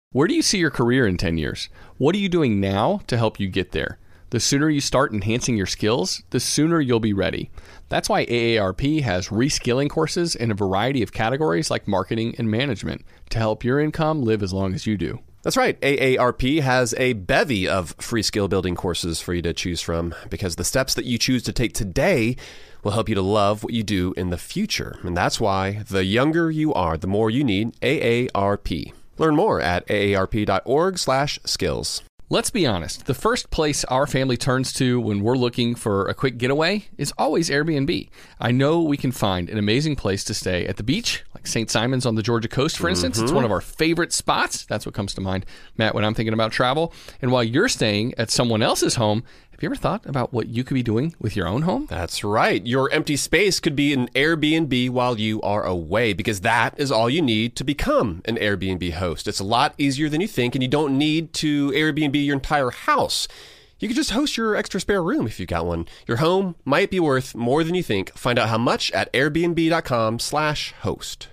Where do you see your career in 10 years? What are you doing now to help you get there? The sooner you start enhancing your skills, the sooner you'll be ready. That's why AARP has reskilling courses in a variety of categories like marketing and management to help your income live as long as you do. That's right. AARP has a bevy of free skill building courses for you to choose from because the steps that you choose to take today will help you to love what you do in the future. And that's why the younger you are, the more you need AARP. Learn more at aarp.org/skills. Let's be honest, the first place our family turns to when we're looking for a quick getaway is always Airbnb. I know we can find an amazing place to stay at the beach, like St. Simon's on the Georgia coast, for instance. It's one of our favorite spots. That's what comes to mind, Matt, when I'm thinking about travel. And while you're staying at someone else's home, have you ever thought about what you could be doing with your own home? That's right. Your empty space could be an Airbnb while you are away because that is all you need to become an Airbnb host. It's a lot easier than you think, and you don't need to Airbnb your entire house. You could just host your extra spare room if you've got one. Your home might be worth more than you think. Find out how much at airbnb.com/host.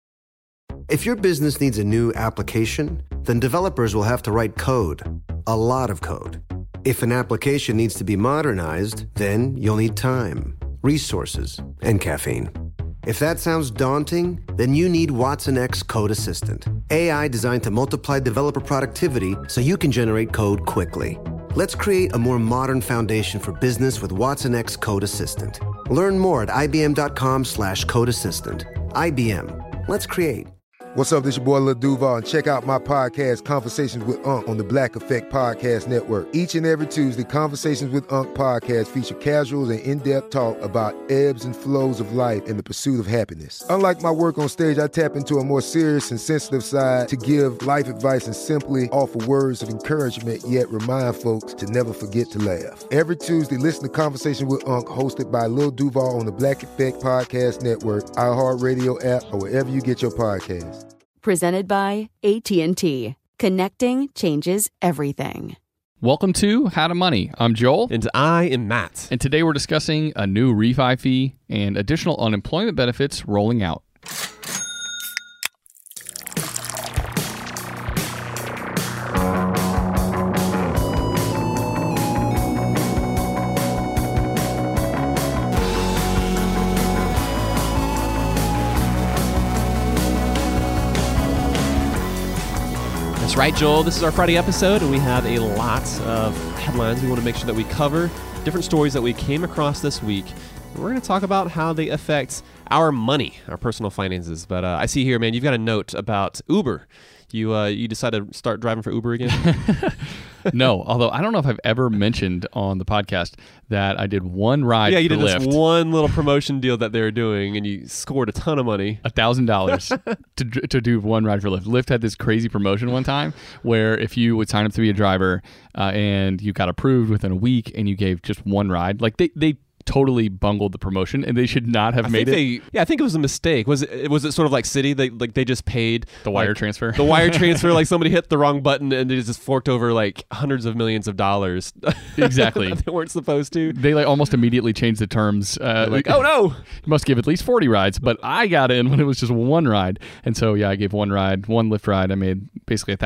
If your business needs a new application, then developers will have to write code, a lot of code. If an application needs to be modernized, then you'll need time, resources, and caffeine. If that sounds daunting, then you need Watson X Code Assistant, AI designed to multiply developer productivity so you can generate code quickly. Let's create a more modern foundation for business with Watson X Code Assistant. Learn more at ibm.com/code assistant. IBM. Let's create. What's up, this your boy Lil Duval, and check out my podcast, Conversations with Unc, on the Black Effect Podcast Network. Each and every Tuesday, Conversations with Unc podcast feature casual and in-depth talk about ebbs and flows of life and the pursuit of happiness. Unlike my work on stage, I tap into a more serious and sensitive side to give life advice and simply offer words of encouragement, yet remind folks to never forget to laugh. Every Tuesday, listen to Conversation with Unc, hosted by Lil Duval on the Black Effect Podcast Network, iHeartRadio app, or wherever you get your podcasts. Presented by AT&T. Connecting changes everything. Welcome to How to Money. I'm Joel. And I am Matt. And today we're discussing a new refi fee and additional unemployment benefits rolling out. That's right, Joel. This is our Friday episode, and we have a lot of headlines we want to make sure that we cover, different stories that we came across this week. And we're going to talk about how they affect our money, our personal finances. But I see here, man, you've got a note about Uber. You decided to start driving for Uber again? No, although I don't know if I've ever mentioned on the podcast that I did one ride for Lyft. Yeah, you did this one little promotion deal that they were doing, and you scored a ton of money. $1,000 to do one ride for Lyft. Lyft had this crazy promotion one time where if you would sign up to be a driver and you got approved within a week and you gave just one ride, like they totally bungled the promotion, and they should not have made it. I think it was a mistake. Was it sort of like Citi? They just paid the wire transfer. The wire transfer, like somebody hit the wrong button and they just forked over like hundreds of millions of dollars. Exactly. They weren't supposed to. They like almost immediately changed the terms. Like, oh no, you must give at least 40 rides. But I got in when it was just one ride, and so yeah, I gave one ride, one Lyft ride. I made basically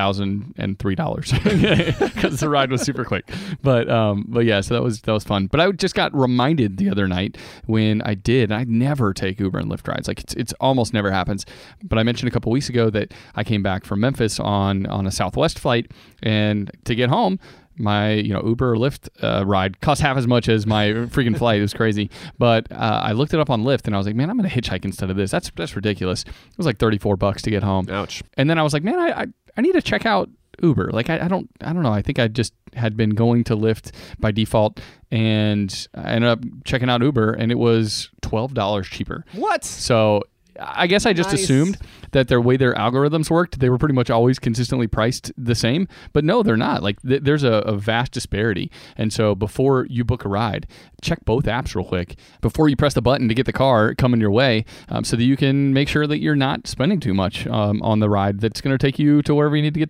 $1,003 because the ride was super quick. But yeah, so that was fun. But I just got reminded the other night when I never take Uber and Lyft rides. Like it's almost never happens. But I mentioned a couple weeks ago that I came back from Memphis on a Southwest flight, and to get home, my Uber or Lyft ride cost half as much as my freaking flight. It was crazy. But I looked it up on Lyft, and I was like, man, I'm going to hitchhike instead of this. That's ridiculous. It was like $34 to get home. Ouch. And then I was like, man, I need to check out Uber. Like I don't know. I think I just had been going to Lyft by default, and I ended up checking out Uber, and it was $12 cheaper. What? So I guess I just assumed that their algorithms worked, they were pretty much always consistently priced the same. But no, they're not. Like there's a vast disparity. And so before you book a ride, check both apps real quick before you press the button to get the car coming your way, so that you can make sure that you're not spending too much on the ride that's going to take you to wherever you need to get to go.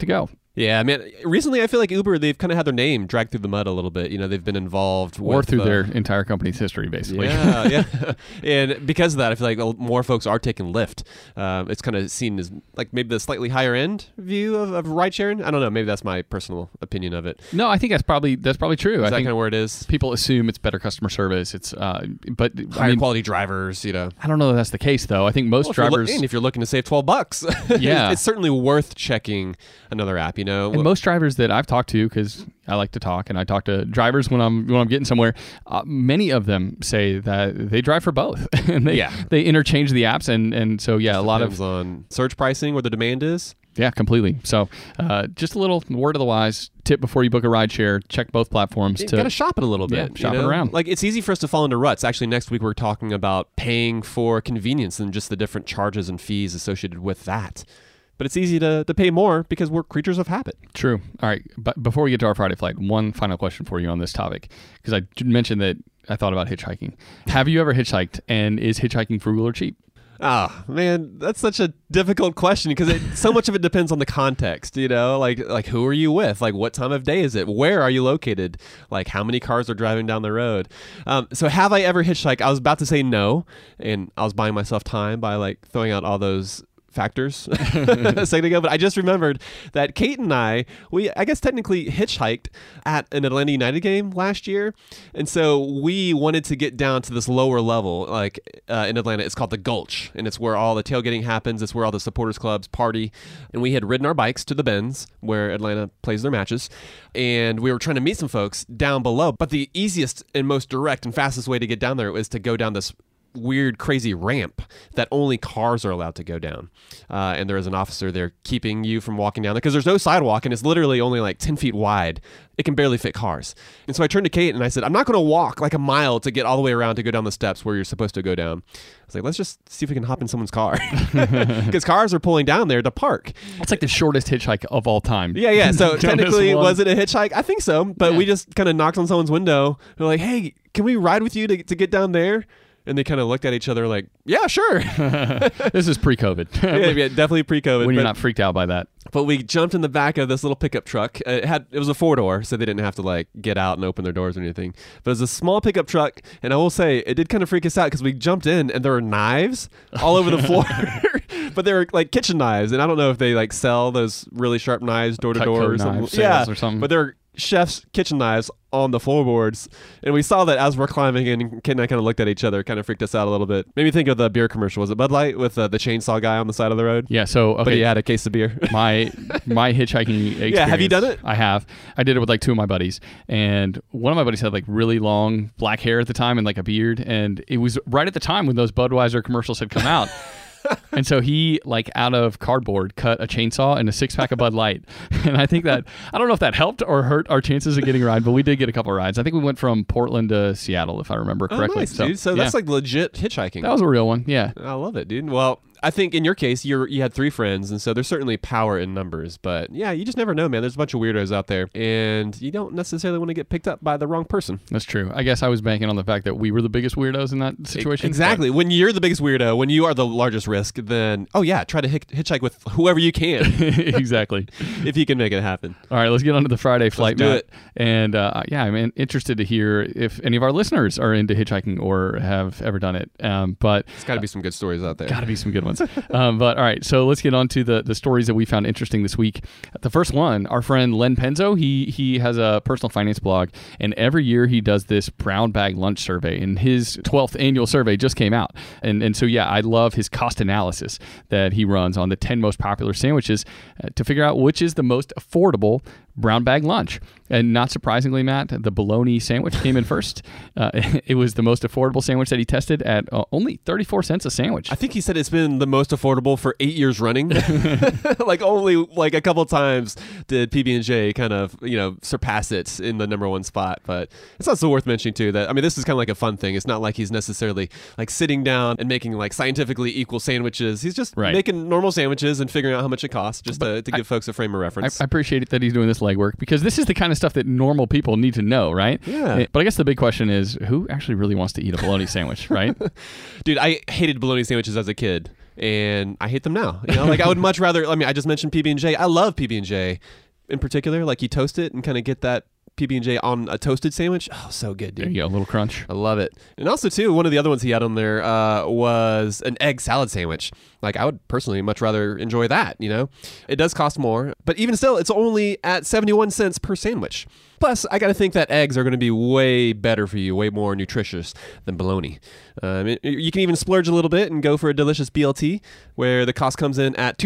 Yeah, man. Recently, I feel like Uber, they've kind of had their name dragged through the mud a little bit. They've been involved or with, through their entire company's history, basically. Yeah. And because of that, I feel like more folks are taking Lyft. It's kind of seen as like maybe the slightly higher end view of ride sharing. I don't know. Maybe that's my personal opinion of it. No, I think that's probably true. Is that think kind of where it is? People assume it's better customer service. It's but higher quality drivers. I don't know if that's the case though. I think most drivers, if you're looking to save $12, yeah, it's certainly worth checking another app. And most drivers that I've talked to, because I like to talk and I talk to drivers when I'm getting somewhere, many of them say that they drive for both and they interchange the apps and so a lot of on surge pricing where the demand is. Yeah, completely. So just a little word of the wise tip before you book a ride share, check both platforms. You got to shop it a little bit. Shop it around. Like it's easy for us to fall into ruts. Actually, next week we're talking about paying for convenience and just the different charges and fees associated with that. But it's easy to pay more because we're creatures of habit. True. All right. But before we get to our Friday flight, one final question for you on this topic, because I mentioned that I thought about hitchhiking. Have you ever hitchhiked, and is hitchhiking frugal or cheap? Ah, man, that's such a difficult question because so much of it depends on the context, like who are you with? Like what time of day is it? Where are you located? Like how many cars are driving down the road? So have I ever hitchhiked? I was about to say no, and I was buying myself time by like throwing out all those factors a second ago, but I just remembered that Kate and I guess technically hitchhiked at an Atlanta United game last year, and so we wanted to get down to this lower level, like in Atlanta. It's called the Gulch, and it's where all the tailgating happens. It's where all the supporters clubs party, and we had ridden our bikes to the Benz where Atlanta plays their matches, and we were trying to meet some folks down below, but the easiest and most direct and fastest way to get down there was to go down this weird, crazy ramp that only cars are allowed to go down. And there is an officer there keeping you from walking down there because there's no sidewalk and it's literally only like 10 feet wide. It can barely fit cars. And so I turned to Kate and I said, I'm not going to walk like a mile to get all the way around to go down the steps where you're supposed to go down. I was like, let's just see if we can hop in someone's car because cars are pulling down there to park. It's like the shortest hitchhike of all time. Yeah. So technically, was it a hitchhike? I think so. But we just kind of knocked on someone's window. We're like, hey, can we ride with you to get down there? And they kind of looked at each other like, yeah, sure. This is pre-COVID. yeah, definitely pre-COVID. When you're not freaked out by that. But we jumped in the back of this little pickup truck. It was a 4-door, so they didn't have to like get out and open their doors or anything. But it was a small pickup truck, and I will say it did kind of freak us out because we jumped in and there were knives all over the floor. But they were like kitchen knives, and I don't know if they like sell those really sharp knives door to door or something. Or something. But they're chef's kitchen knives on the floorboards, and we saw that as we're climbing in. Kate and I kind of looked at each other, kind of freaked us out a little bit. Made me think of the beer commercial. Was it Bud Light with the chainsaw guy on the side of the road? Yeah. So okay, but he had a case of beer. my hitchhiking experience. Yeah, have you done it? I have. I did it with like two of my buddies, and one of my buddies had like really long black hair at the time and like a beard, and it was right at the time when those Budweiser commercials had come out. And so he, like out of cardboard, cut a chainsaw and a 6-pack of Bud Light. And I think that, I don't know if that helped or hurt our chances of getting a ride, but we did get a couple of rides. I think we went from Portland to Seattle, if I remember correctly. Oh, nice, dude. So that's like legit hitchhiking. That was a real one, yeah. I love it, dude. Well, I think in your case, you had 3 friends, and so there's certainly power in numbers. But yeah, you just never know, man. There's a bunch of weirdos out there, and you don't necessarily want to get picked up by the wrong person. That's true. I guess I was banking on the fact that we were the biggest weirdos in that situation. Exactly. When you're the biggest weirdo, when you are the largest risk, then, try to hitchhike with whoever you can. Exactly. If you can make it happen. All right, let's get on to the Friday flight, Matt. It. And I'm interested to hear if any of our listeners are into hitchhiking or have ever done it. But it's got to be some good stories out there. Got to be some good ones. But all right, so let's get on to the stories that we found interesting this week. The first one, our friend Len Penzo, he has a personal finance blog, and every year he does this brown bag lunch survey, and his 12th annual survey just came out. And so, I love his cost analysis that he runs on the 10 most popular sandwiches to figure out which is the most affordable brown bag lunch. And not surprisingly, Matt, the bologna sandwich came in first. It was the most affordable sandwich that he tested at only 34 cents a sandwich. I think he said it's been the most affordable for 8 years running. Like only like a couple times did PB&J kind of, surpass it in the number one spot. But it's also worth mentioning too that, this is kind of like a fun thing. It's not like he's necessarily like sitting down and making like scientifically equal sandwiches. He's just making normal sandwiches and figuring out how much it costs just to give folks a frame of reference. I appreciate it that he's doing this legwork because this is the kind of stuff that normal people need to know, right? Yeah. But I guess the big question is, who actually really wants to eat a bologna sandwich, right? Dude, I hated bologna sandwiches as a kid, and I hate them now. Like I would much rather. I just mentioned PB&J. I love PB&J. in particular. Like you toast it and kind of get that PB&J on a toasted sandwich. Oh, so good, dude. There you go, a little crunch. I love it. And also, too, one of the other ones he had on there was an egg salad sandwich. Like, I would personally much rather enjoy that, you know? It does cost more, but even still, it's only at 71 cents per sandwich. Plus, I got to think that eggs are going to be way better for you, way more nutritious than bologna. You can even splurge a little bit and go for a delicious BLT, where the cost comes in at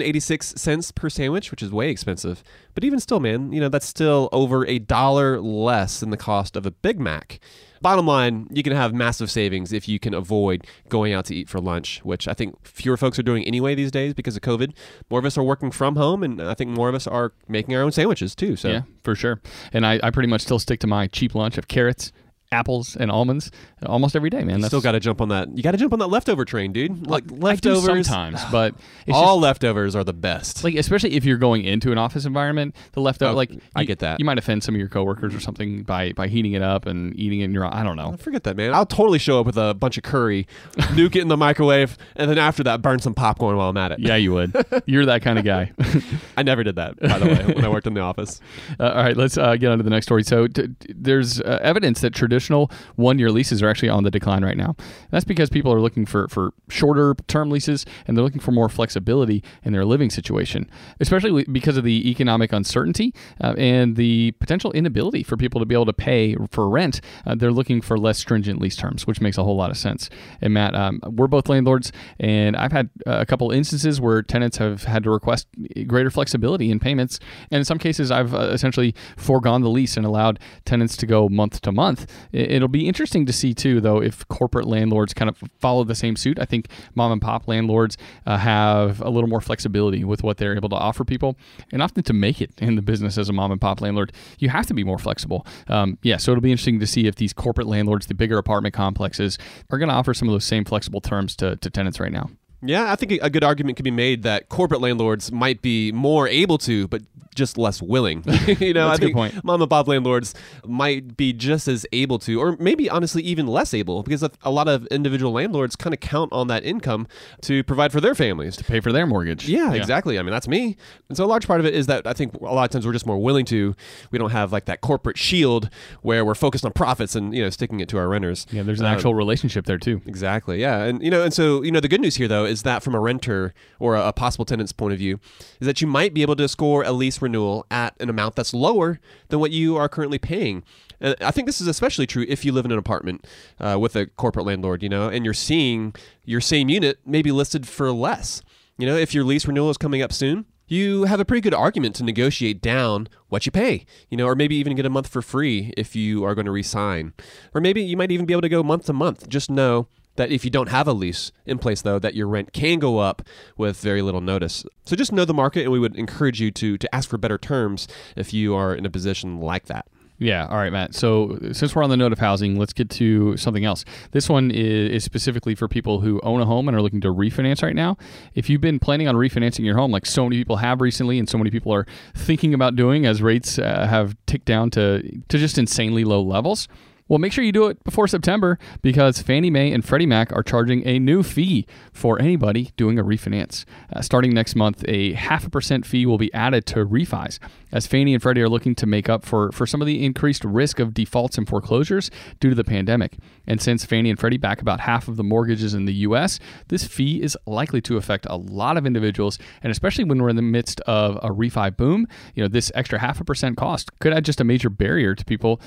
$2.86 per sandwich, which is way expensive. But even still, man, you know, that's still over $1 less than the cost of a Big Mac. Bottom line, you can have massive savings if you can avoid going out to eat for lunch, which I think fewer folks are doing anyway these days because of COVID. More of us are working from home, and I think more of us are making our own sandwiches too. So yeah, for sure. And I pretty much still stick to my cheap lunch of carrots, apples, and almonds almost every day, man. Still got to jump on that. You got to jump on that leftover train, dude. Like leftovers. I do sometimes, but it's all leftovers are the best. Like, especially if you're going into an office environment, the leftover, I get that. You might offend some of your coworkers or something by heating it up and eating it in your, I don't know. Forget that, man. I'll totally show up with a bunch of curry, nuke it in the microwave, and then after that, burn some popcorn while I'm at it. Yeah, you would. You're that kind of guy. I never did that, by the way, when I worked in the office. All right, let's get on to the next story. So there's evidence that traditional one-year leases are actually on the decline right now. That's because people are looking for shorter term leases, and they're looking for more flexibility in their living situation, especially because of the economic uncertainty and the potential inability for people to be able to pay for rent. They're looking for less stringent lease terms, which makes a whole lot of sense. And Matt, we're both landlords, and I've had a couple instances where tenants have had to request greater flexibility in payments, and in some cases I've essentially foregone the lease and allowed tenants to go month to month. It'll be interesting to see too, though, if corporate landlords kind of follow the same suit. I think mom and pop landlords have a little more flexibility with what they're able to offer people, and often to make it in the business as a mom and pop landlord, you have to be more flexible. So it'll be interesting to see if these corporate landlords, the bigger apartment complexes, are going to offer some of those same flexible terms to tenants right now. Yeah, I think a good argument could be made that corporate landlords might be more able to, but just less willing. You know, That's I think a good point. mom and pop landlords might be just as able to, or maybe honestly even less able, because a lot of individual landlords kind of count on that income to provide for their families. To pay for their mortgage. Yeah, exactly. I mean, that's me. And so a large part of it is that I think a lot of times we're just more willing to. We don't have like that corporate shield where we're focused on profits and, you know, sticking it to our renters. Yeah, there's an actual relationship there too. Exactly. Yeah. And so the good news here though is that from a renter or a possible tenant's point of view is that you might be able to score a lease renewal at an amount that's lower than what you are currently paying. And I think this is especially true if you live in an apartment with a corporate landlord, you know, and you're seeing your same unit maybe listed for less. You know, if your lease renewal is coming up soon, you have a pretty good argument to negotiate down what you pay, you know, or maybe even get a month for free if you are going to re-sign. Or maybe you might even be able to go month to month. Just know that if you don't have a lease in place, though, that your rent can go up with very little notice. So just know the market, and we would encourage you to ask for better terms if you are in a position like that. Yeah. All right, Matt. So since we're on the note of housing, let's get to something else. This one is specifically for people who own a home and are looking to refinance right now. If you've been planning on refinancing your home, like so many people have recently, and so many people are thinking about doing as rates have ticked down to just insanely low levels, well, make sure you do it before September, because Fannie Mae and Freddie Mac are charging a new fee for anybody doing a refinance. Starting next month, a 0.5% fee will be added to refis, as Fannie and Freddie are looking to make up for some of the increased risk of defaults and foreclosures due to the pandemic. And since Fannie and Freddie back about half of the mortgages in the U.S., this fee is likely to affect a lot of individuals, and especially when we're in the midst of a refi boom, you know, this extra 0.5% cost could add just a major barrier to people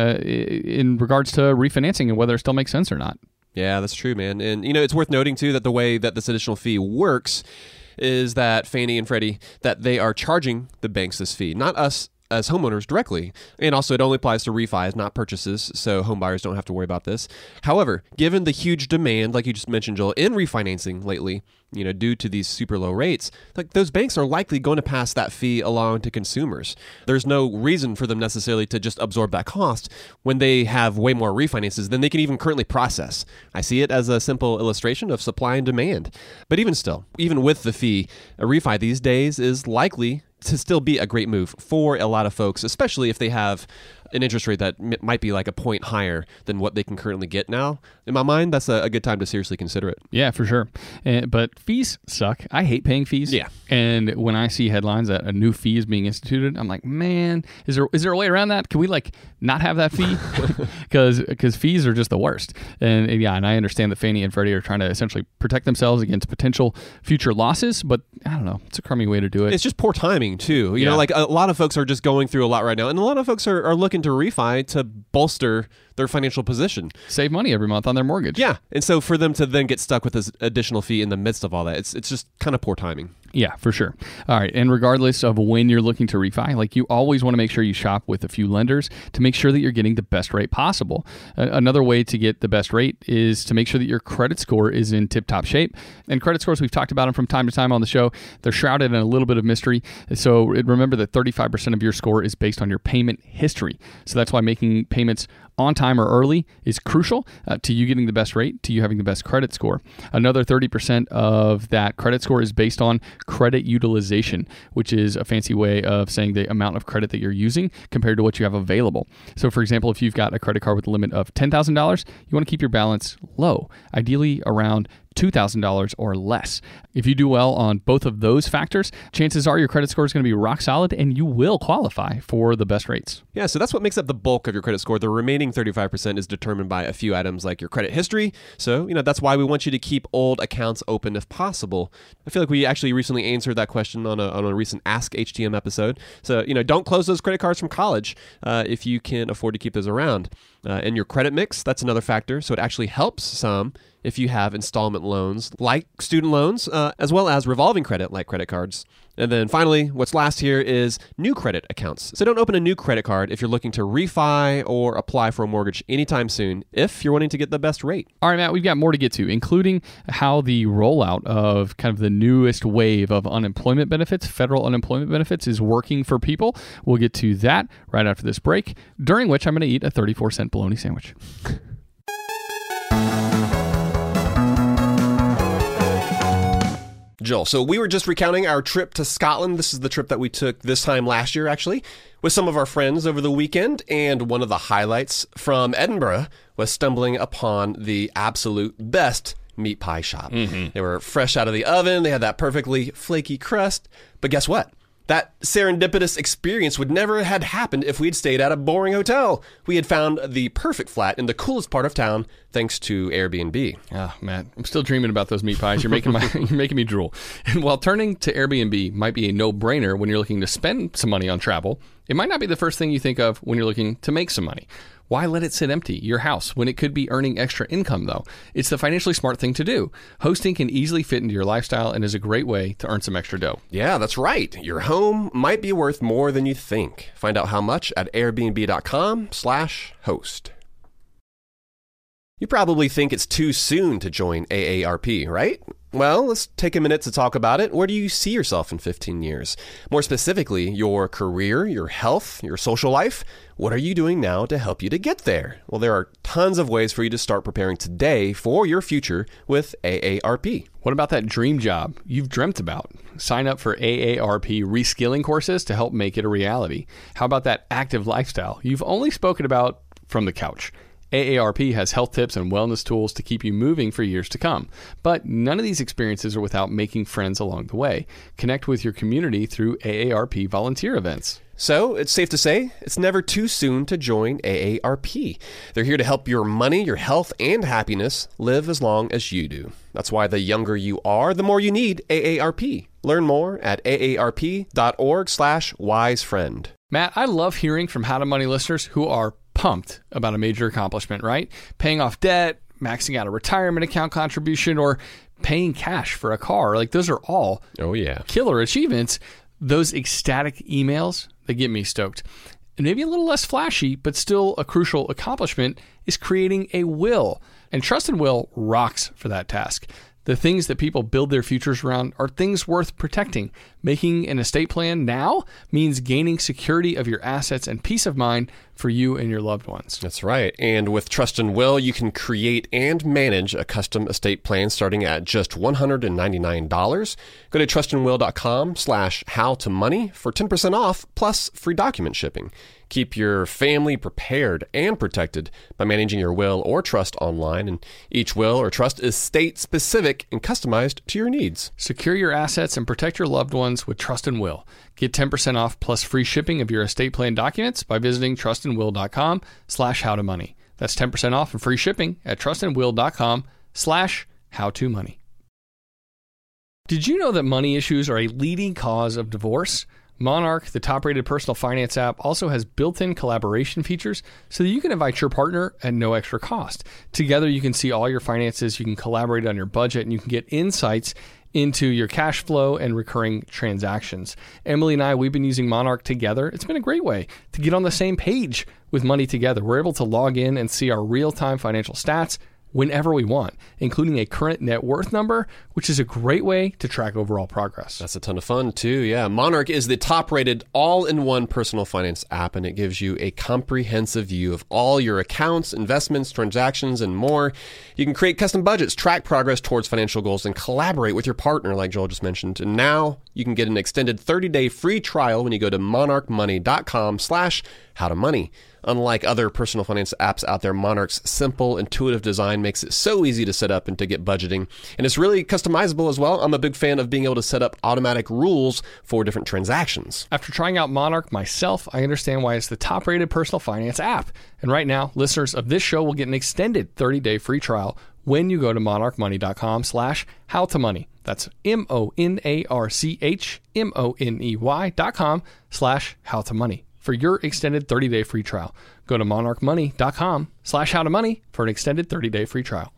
in regards to refinancing and whether it still makes sense or not. Yeah, that's true, man. And, you know, it's worth noting, too, that the way that this additional fee works is that Fannie and Freddie, that they are charging the banks this fee, not us as homeowners directly. And also it only applies to refis, not purchases, so home buyers don't have to worry about this. However, given the huge demand, like you just mentioned, Joel, in refinancing lately, you know, due to these super low rates, like those banks are likely going to pass that fee along to consumers. There's no reason for them necessarily to just absorb that cost when they have way more refinances than they can even currently process. I see it as a simple illustration of supply and demand. But even still, even with the fee, a refi these days is likely to still be a great move for a lot of folks, especially if they have an interest rate that might be like a point higher than what they can currently get now, in my mind, that's a good time to seriously consider it. Yeah, for sure. But fees suck. I hate paying fees. Yeah. And when I see headlines that a new fee is being instituted, I'm like, man, is there a way around that? Can we not have that fee? Because fees are just the worst. And I understand that Fannie and Freddie are trying to essentially protect themselves against potential future losses, but I don't know. It's a crummy way to do it. It's just poor timing too. You know, like a lot of folks are just going through a lot right now, and a lot of folks are looking to refi to bolster their financial position. Save money every month on their mortgage. Yeah. And so for them to then get stuck with this additional fee in the midst of all that, it's just kind of poor timing. Yeah, for sure. All right. And regardless of when you're looking to refi, you always want to make sure you shop with a few lenders to make sure that you're getting the best rate possible. Another way to get the best rate is to make sure that your credit score is in tip-top shape. And credit scores, we've talked about them from time to time on the show. They're shrouded in a little bit of mystery. So remember that 35% of your score is based on your payment history. So that's why making payments on time or early is crucial to you getting the best rate, to you having the best credit score. Another 30% of that credit score is based on credit utilization, which is a fancy way of saying the amount of credit that you're using compared to what you have available. So for example, if you've got a credit card with a limit of $10,000, you want to keep your balance low, ideally around $2,000 or less. If you do well on both of those factors, chances are your credit score is going to be rock solid and you will qualify for the best rates. Yeah, so that's what makes up the bulk of your credit score. The remaining 35% is determined by a few items like your credit history. So, that's why we want you to keep old accounts open if possible. I feel like we actually recently answered that question on a recent Ask HTM episode. So, don't close those credit cards from college if you can afford to keep those around. And your credit mix, that's another factor. So it actually helps some if you have installment loans like student loans, as well as revolving credit like credit cards. And then finally, what's last here is new credit accounts. So don't open a new credit card if you're looking to refi or apply for a mortgage anytime soon, if you're wanting to get the best rate. All right, Matt, we've got more to get to, including how the rollout of kind of the newest wave of unemployment benefits, federal unemployment benefits, is working for people. We'll get to that right after this break, during which I'm going to eat a 34-cent bologna sandwich. Joel, so we were just recounting our trip to Scotland. This is the trip that we took this time last year, actually, with some of our friends over the weekend. And one of the highlights from Edinburgh was stumbling upon the absolute best meat pie shop. Mm-hmm. They were fresh out of the oven. They had that perfectly flaky crust. But guess what? That serendipitous experience would never have happened if we'd stayed at a boring hotel. We had found the perfect flat in the coolest part of town thanks to Airbnb. Oh, man, I'm still dreaming about those meat pies. You're making me drool. And while turning to Airbnb might be a no-brainer when you're looking to spend some money on travel, it might not be the first thing you think of when you're looking to make some money. Why let it sit empty, your house, when it could be earning extra income, though? It's the financially smart thing to do. Hosting can easily fit into your lifestyle and is a great way to earn some extra dough. Yeah, that's right. Your home might be worth more than you think. Find out how much at airbnb.com/host. You probably think it's too soon to join AARP, right? Well, let's take a minute to talk about it. Where do you see yourself in 15 years? More specifically, your career, your health, your social life. What are you doing now to help you to get there? Well, there are tons of ways for you to start preparing today for your future with AARP. What about that dream job you've dreamt about? Sign up for AARP reskilling courses to help make it a reality. How about that active lifestyle you've only spoken about from the couch? AARP has health tips and wellness tools to keep you moving for years to come. But none of these experiences are without making friends along the way. Connect with your community through AARP volunteer events. So it's safe to say it's never too soon to join AARP. They're here to help your money, your health, and happiness live as long as you do. That's why the younger you are, the more you need AARP. Learn more at aarp.org/wisefriend. Matt, I love hearing from How to Money listeners who are pumped about a major accomplishment, right? Paying off debt, maxing out a retirement account contribution, or paying cash for a car. Those are all killer achievements. Those ecstatic emails, they get me stoked. And maybe a little less flashy, but still a crucial accomplishment is creating a will. And Trust and Will rocks for that task. The things that people build their futures around are things worth protecting. Making an estate plan now means gaining security of your assets and peace of mind for you and your loved ones. That's right. And with Trust and Will, you can create and manage a custom estate plan starting at just $199. Go to trustandwill.com/howtomoney for 10% off plus free document shipping. Keep your family prepared and protected by managing your will or trust online, and each will or trust is state-specific and customized to your needs. Secure your assets and protect your loved ones with Trust and Will. Get 10% off plus free shipping of your estate plan documents by visiting trustandwill.com/howtomoney. That's 10% off and free shipping at trustandwill.com/howtomoney. Did you know that money issues are a leading cause of divorce? Monarch, the top-rated personal finance app, also has built-in collaboration features so that you can invite your partner at no extra cost. Together, you can see all your finances, you can collaborate on your budget, and you can get insights into your cash flow and recurring transactions. Emily and I, we've been using Monarch together. It's been a great way to get on the same page with money together. We're able to log in and see our real-time financial stats whenever we want, including a current net worth number, which is a great way to track overall progress. That's a ton of fun, too. Yeah. Monarch is the top-rated all-in-one personal finance app, and it gives you a comprehensive view of all your accounts, investments, transactions, and more. You can create custom budgets, track progress towards financial goals, and collaborate with your partner, like Joel just mentioned. And now you can get an extended 30-day free trial when you go to monarchmoney.com/howtomoney. Unlike other personal finance apps out there, Monarch's simple, intuitive design makes it so easy to set up and to get budgeting. And it's really customizable as well. I'm a big fan of being able to set up automatic rules for different transactions. After trying out Monarch myself, I understand why it's the top-rated personal finance app. And right now, listeners of this show will get an extended 30-day free trial when you go to monarchmoney.com/howtomoney. That's monarchmoney.com/howtomoney for your extended 30-day free trial. Go to monarchmoney.com/howtomoney for an extended 30-day free trial.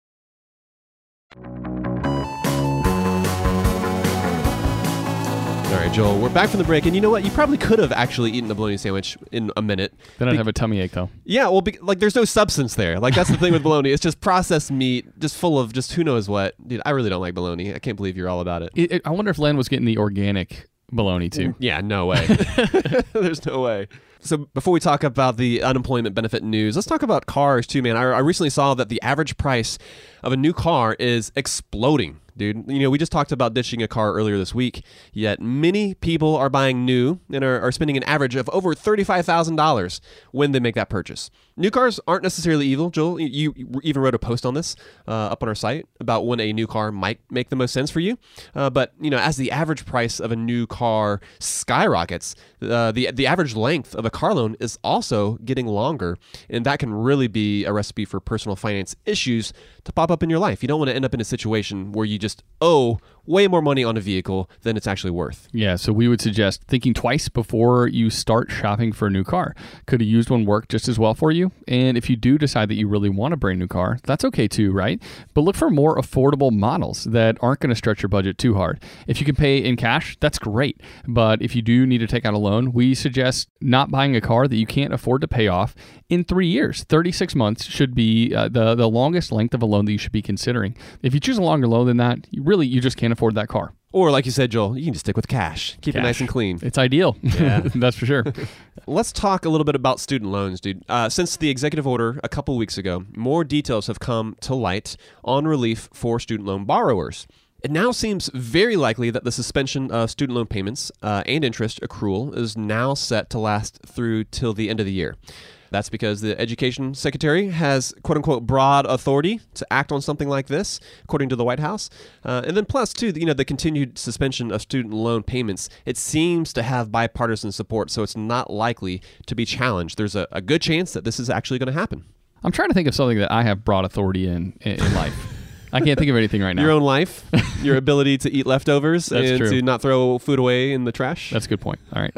All right, Joel, we're back from the break, and you know what? You probably could have actually eaten a bologna sandwich in a minute. Then I'd have a tummy ache, though. Yeah, well, there's no substance there. Like, that's the thing with bologna. It's just processed meat, just full of just who knows what. Dude, I really don't like bologna. I can't believe you're all about it. I wonder if Len was getting the organic bologna, too. Yeah, no way. There's no way. So before we talk about the unemployment benefit news, let's talk about cars, too, man. I recently saw that the average price of a new car is exploding. Dude, you know, we just talked about ditching a car earlier this week, yet many people are buying new and are spending an average of over $35,000 when they make that purchase. New cars aren't necessarily evil. Joel, you even wrote a post on this up on our site about when a new car might make the most sense for you. But, you know, as the average price of a new car skyrockets, the average length of a car loan is also getting longer, and that can really be a recipe for personal finance issues to pop up in your life. You don't want to end up in a situation where you just owe way more money on a vehicle than it's actually worth. Yeah, so we would suggest thinking twice before you start shopping for a new car. Could a used one work just as well for you? And if you do decide that you really want a brand new car, that's okay too, right? But look for more affordable models that aren't going to stretch your budget too hard. If you can pay in cash, that's great. But if you do need to take out a loan, we suggest not buying a car that you can't afford to pay off in 3 years. 36 months should be the longest length of a loan that you should be considering. If you choose a longer loan than that, you just can't afford that car. Or like you said, Joel, you can just stick with cash. Keep it nice and clean. It's ideal. Yeah. That's for sure. Let's talk a little bit about student loans, dude. Since the executive order a couple weeks ago, more details have come to light on relief for student loan borrowers. It now seems very likely that the suspension of student loan payments and interest accrual is now set to last through till the end of the year. That's because the Education Secretary has, quote-unquote, broad authority to act on something like this, according to the White House. And then plus, too, the continued suspension of student loan payments, it seems to have bipartisan support, so it's not likely to be challenged. There's a good chance that this is actually going to happen. I'm trying to think of something that I have broad authority in life. I can't think of anything right now. Your own life, your ability to eat leftovers and true. To not throw food away in the trash. That's a good point. All right.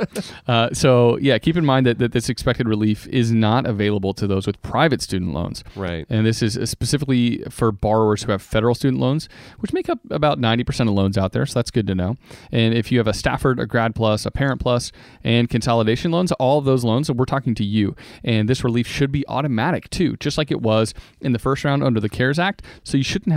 So, keep in mind that this expected relief is not available to those with private student loans. Right. And this is specifically for borrowers who have federal student loans, which make up about 90% of loans out there. So that's good to know. And if you have a Stafford, a Grad Plus, a Parent Plus, and consolidation loans, all of those loans, we're talking to you. And this relief should be automatic too, just like it was in the first round under the CARES Act. So you shouldn't have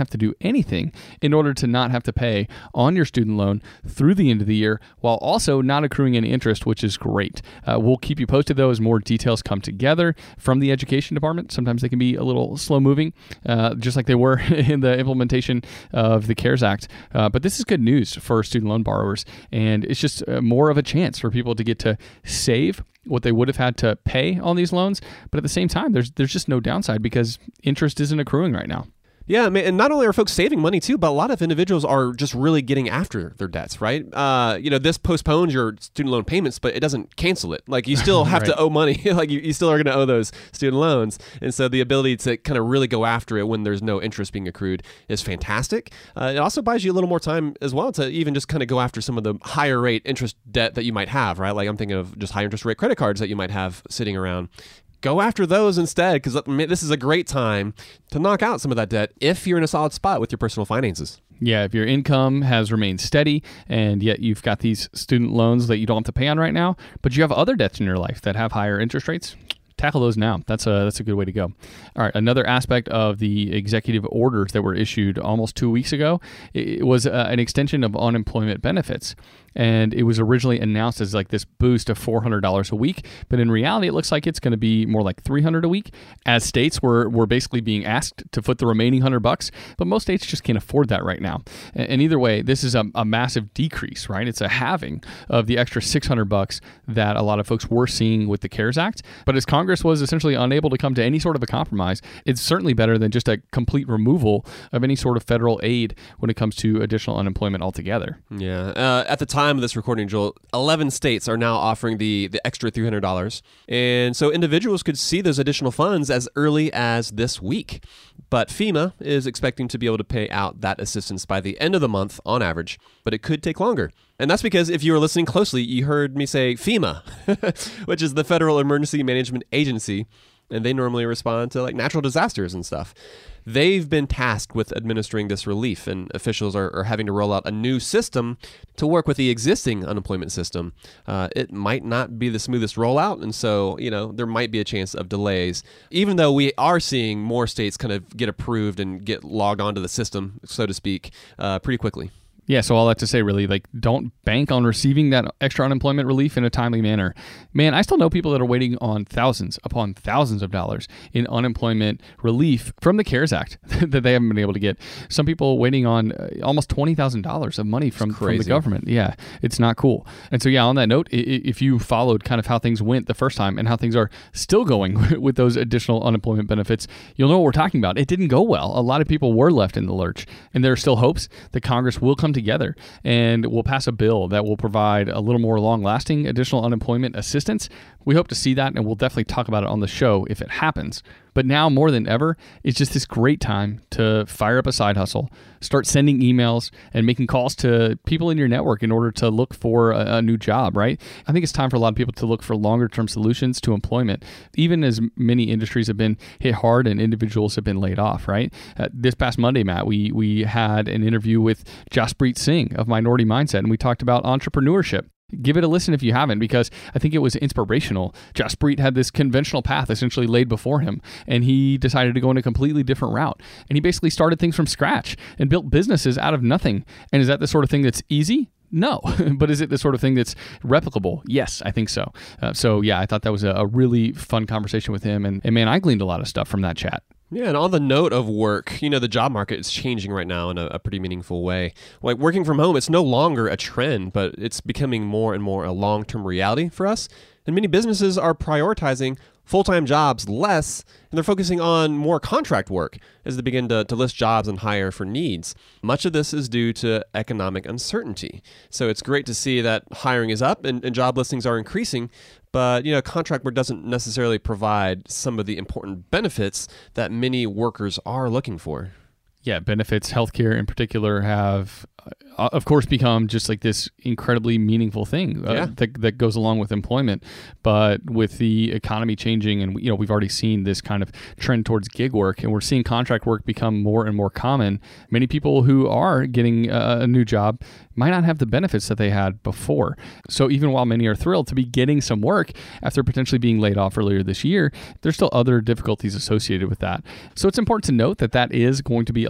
have to do anything in order to not have to pay on your student loan through the end of the year while also not accruing any interest, which is great. We'll keep you posted, though, as more details come together from the education department. Sometimes they can be a little slow moving, just like they were in the implementation of the CARES Act. But this is good news for student loan borrowers, and it's just more of a chance for people to get to save what they would have had to pay on these loans. But at the same time, there's just no downside because interest isn't accruing right now. Yeah, and not only are folks saving money too, but a lot of individuals are just really getting after their debts, right? This postpones your student loan payments, but it doesn't cancel it. Like you still have to owe money. Like you still are going to owe those student loans. And so the ability to kind of really go after it when there's no interest being accrued is fantastic. It also buys you a little more time as well to even just kind of go after some of the higher rate interest debt that you might have, right? Like I'm thinking of just high interest rate credit cards that you might have sitting around. Go after those instead, because this is a great time to knock out some of that debt if you're in a solid spot with your personal finances. Yeah, if your income has remained steady and yet you've got these student loans that you don't have to pay on right now, but you have other debts in your life that have higher interest rates, tackle those now. That's a good way to go. All right, another aspect of the executive orders that were issued almost 2 weeks ago, it was an extension of unemployment benefits. And it was originally announced as like this boost of $400 a week, but in reality, it looks like it's going to be more like $300 a week, as states were basically being asked to foot the remaining $100, but most states just can't afford that right now. And either way, this is a massive decrease, right? It's a halving of the extra $600 that a lot of folks were seeing with the CARES Act. But as Congress was essentially unable to come to any sort of a compromise, it's certainly better than just a complete removal of any sort of federal aid when it comes to additional unemployment altogether. Yeah. At the time of this recording, Joel, 11 states are now offering the extra $300. And so individuals could see those additional funds as early as this week. But FEMA is expecting to be able to pay out that assistance by the end of the month on average, but it could take longer. And that's because if you were listening closely, you heard me say FEMA, which is the Federal Emergency Management Agency, and they normally respond to like natural disasters and stuff. They've been tasked with administering this relief, and officials are having to roll out a new system to work with the existing unemployment system. It might not be the smoothest rollout, and so, there might be a chance of delays, even though we are seeing more states kind of get approved and get logged onto the system, so to speak, pretty quickly. Yeah, so all that to say, really, don't bank on receiving that extra unemployment relief in a timely manner. Man, I still know people that are waiting on thousands upon thousands of dollars in unemployment relief from the CARES Act that they haven't been able to get. Some people waiting on almost $20,000 of money from the government. Yeah, it's not cool. And so, yeah, on that note, if you followed kind of how things went the first time and how things are still going with those additional unemployment benefits, you'll know what we're talking about. It didn't go well. A lot of people were left in the lurch, and there are still hopes that Congress will come together and we'll pass a bill that will provide a little more long-lasting additional unemployment assistance. We hope to see that, and we'll definitely talk about it on the show if it happens. But now more than ever, it's just this great time to fire up a side hustle, start sending emails and making calls to people in your network in order to look for a new job, right? I think it's time for a lot of people to look for longer-term solutions to employment, even as many industries have been hit hard and individuals have been laid off, right? This past Monday, Matt, we had an interview with Jaspreet Singh of Minority Mindset, and we talked about entrepreneurship. Give it a listen if you haven't, because I think it was inspirational. Jaspreet had this conventional path essentially laid before him, and he decided to go in a completely different route. And he basically started things from scratch and built businesses out of nothing. And is that the sort of thing that's easy? No. But is it the sort of thing that's replicable? Yes, I think so. Yeah, I thought that was a really fun conversation with him. And man, I gleaned a lot of stuff from that chat. Yeah, and on the note of work, the job market is changing right now in a pretty meaningful way. Like working from home, it's no longer a trend, but it's becoming more and more a long-term reality for us. And many businesses are prioritizing full-time jobs less, and they're focusing on more contract work as they begin to list jobs and hire for needs. Much of this is due to economic uncertainty. So it's great to see that hiring is up and job listings are increasing, but contract work doesn't necessarily provide some of the important benefits that many workers are looking for. Yeah, benefits, healthcare in particular, have, of course, become just like this incredibly meaningful thing that goes along with employment. But with the economy changing, and we've already seen this kind of trend towards gig work, and we're seeing contract work become more and more common. Many people who are getting a new job might not have the benefits that they had before. So even while many are thrilled to be getting some work after potentially being laid off earlier this year, there's still other difficulties associated with that. So it's important to note that is going to be a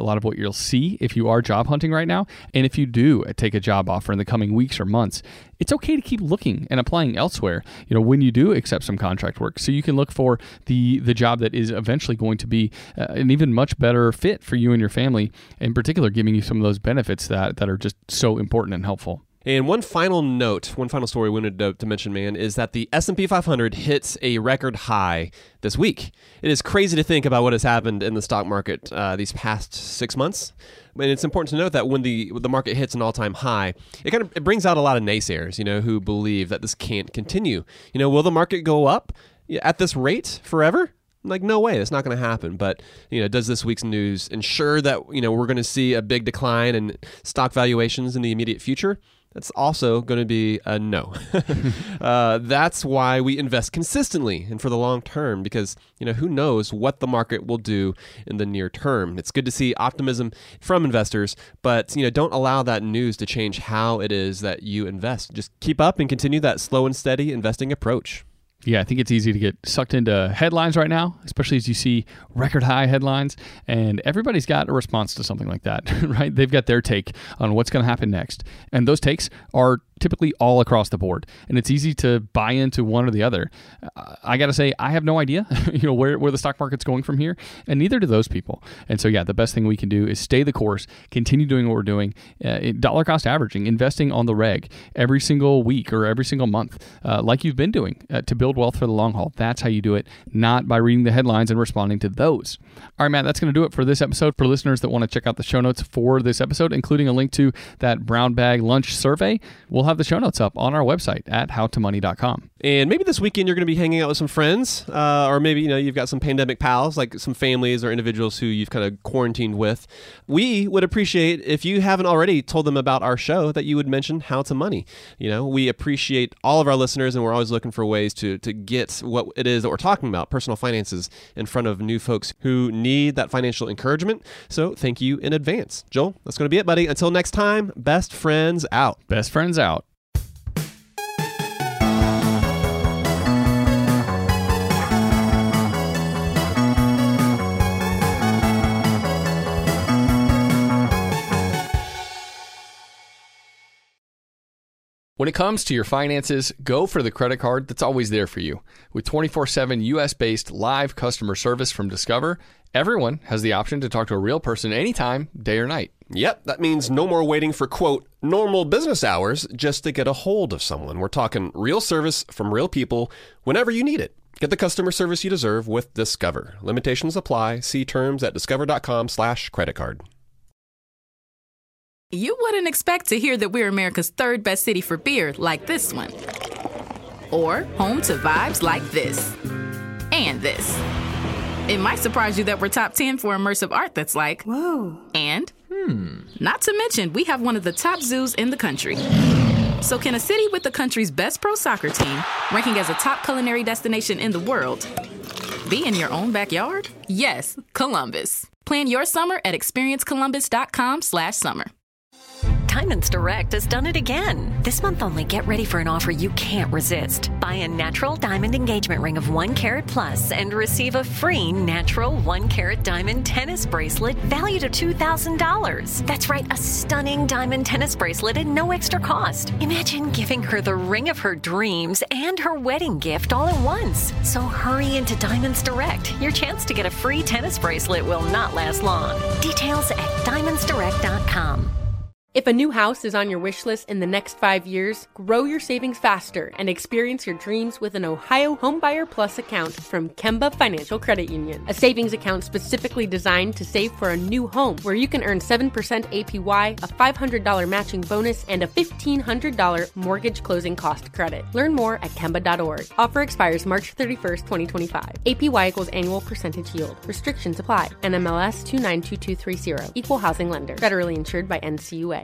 a lot of what you'll see if you are job hunting right now. And if you do take a job offer in the coming weeks or months, it's okay to keep looking and applying elsewhere, when you do accept some contract work. So you can look for the job that is eventually going to be an even much better fit for you and your family, in particular, giving you some of those benefits that are just so important and helpful. And one final story we wanted to mention, man, is that the S&P 500 hits a record high this week. It is crazy to think about what has happened in the stock market these past 6 months. And it's important to note that when the market hits an all-time high, it brings out a lot of naysayers, who believe that this can't continue. Will the market go up at this rate forever? Like, no way, that's not going to happen. But, does this week's news ensure that, we're going to see a big decline in stock valuations in the immediate future? That's also going to be a no. That's why we invest consistently and for the long term, because, who knows what the market will do in the near term. It's good to see optimism from investors, but, don't allow that news to change how it is that you invest. Just keep up and continue that slow and steady investing approach. Yeah, I think it's easy to get sucked into headlines right now, especially as you see record high headlines, and everybody's got a response to something like that, right? They've got their take on what's going to happen next. And those takes are typically all across the board, and it's easy to buy into one or the other. I got to say, I have no idea, where the stock market's going from here, and neither do those people. And so, yeah, the best thing we can do is stay the course, continue doing what we're doing, dollar cost averaging, investing on the reg every single week or every single month, like you've been doing to build wealth for the long haul. That's how you do it, not by reading the headlines and responding to those. All right, Matt, that's going to do it for this episode. For listeners that want to check out the show notes for this episode, including a link to that brown bag lunch survey, we'll have the show notes up on our website at howtomoney.com. And maybe this weekend you're going to be hanging out with some friends, or maybe you've got some pandemic pals, like some families or individuals who you've kind of quarantined with. We would appreciate if you haven't already told them about our show, that you would mention How to Money. We appreciate all of our listeners, and we're always looking for ways to get what it is that we're talking about, personal finances, in front of new folks who need that financial encouragement. So thank you in advance. Joel, that's going to be it, buddy. Until next time, best friends out. Best friends out. When it comes to your finances, go for the credit card that's always there for you. With 24/7 US-based live customer service from Discover, everyone has the option to talk to a real person anytime, day or night. Yep, that means no more waiting for, quote, normal business hours just to get a hold of someone. We're talking real service from real people whenever you need it. Get the customer service you deserve with Discover. Limitations apply. See terms at discover.com/creditcard. You wouldn't expect to hear that we're America's third best city for beer like this one. Or home to vibes like this. And this. It might surprise you that we're top 10 for immersive art that's like, whoa. And, not to mention, we have one of the top zoos in the country. So can a city with the country's best pro soccer team, ranking as a top culinary destination in the world, be in your own backyard? Yes, Columbus. Plan your summer at experiencecolumbus.com/summer. Diamonds Direct has done it again. This month only, get ready for an offer you can't resist. Buy a natural diamond engagement ring of 1 carat plus and receive a free natural 1 carat diamond tennis bracelet valued at $2,000. That's right, a stunning diamond tennis bracelet at no extra cost. Imagine giving her the ring of her dreams and her wedding gift all at once. So hurry into Diamonds Direct. Your chance to get a free tennis bracelet will not last long. Details at diamondsdirect.com. If a new house is on your wish list in the next 5 years, grow your savings faster and experience your dreams with an Ohio Homebuyer Plus account from Kemba Financial Credit Union. A savings account specifically designed to save for a new home, where you can earn 7% APY, a $500 matching bonus, and a $1,500 mortgage closing cost credit. Learn more at Kemba.org. Offer expires March 31st, 2025. APY equals annual percentage yield. Restrictions apply. NMLS 292230. Equal housing lender. Federally insured by NCUA.